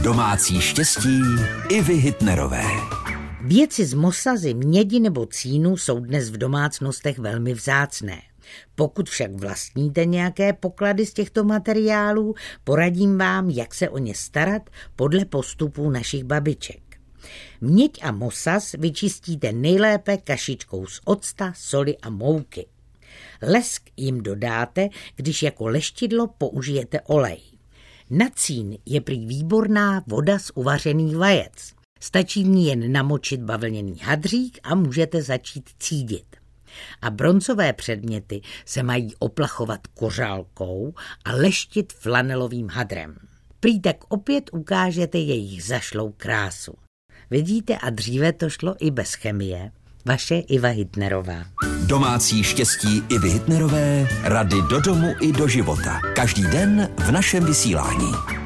Domácí štěstí Ivy Hitnerové. Věci z mosazy, mědi nebo cínu jsou dnes v domácnostech velmi vzácné. Pokud však vlastníte nějaké poklady z těchto materiálů, poradím vám, jak se o ně starat podle postupů našich babiček. Měď a mosaz vyčistíte nejlépe kašičkou z octa, soli a mouky. Lesk jim dodáte, když jako leštidlo použijete olej. Na cín je prý výborná voda z uvařených vajec. Stačí v ní jen namočit bavlněný hadřík a můžete začít cídit. A broncové předměty se mají oplachovat kořálkou a leštit flanelovým hadrem. Prý tak opět ukážete jejich zašlou krásu. Vidíte, a dříve to šlo i bez chemie. Vaše Iva Hitnerová. Domácí štěstí Ivy Hitnerové, rady do domu i do života. Každý den v našem vysílání.